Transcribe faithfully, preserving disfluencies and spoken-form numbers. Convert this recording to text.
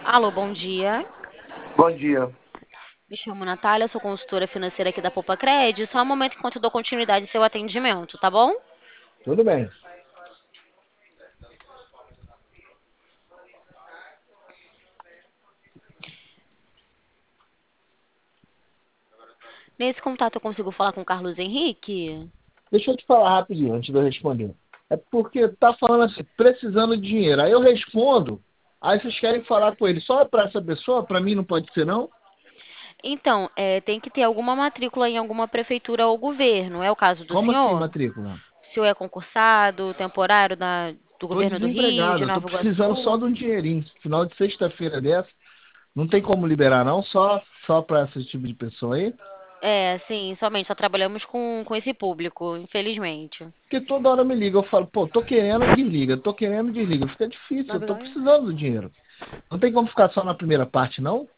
Alô, bom dia. Bom dia. Me chamo Natália, sou consultora financeira aqui da Popacred. Só um momento enquanto eu dou continuidade ao seu atendimento, tá bom? Tudo bem. Nesse contato eu consigo falar com o Carlos Henrique? Deixa eu te falar rapidinho antes de eu responder. É porque tá falando assim, precisando de dinheiro. Aí eu respondo, aí vocês querem falar com ele só para essa pessoa? Para mim não pode ser, não? Então, é, tem que ter alguma matrícula em alguma prefeitura ou governo. É o caso do Como assim, senhor? matrícula? O senhor é concursado, temporário da- do Tô governo do Rio, desempregado, de eu tô Nova precisando só Iguaçu? de um dinheirinho. Final de sexta-feira dessa, não tem como liberar, não? Só, só para esse tipo de pessoa aí? É, sim, somente. Só trabalhamos com, com esse público, infelizmente. Porque toda hora me liga, eu falo, pô, tô querendo, desliga, tô querendo, desliga. Fica difícil, eu tô precisando do dinheiro. Não tem como ficar só na primeira parte, não?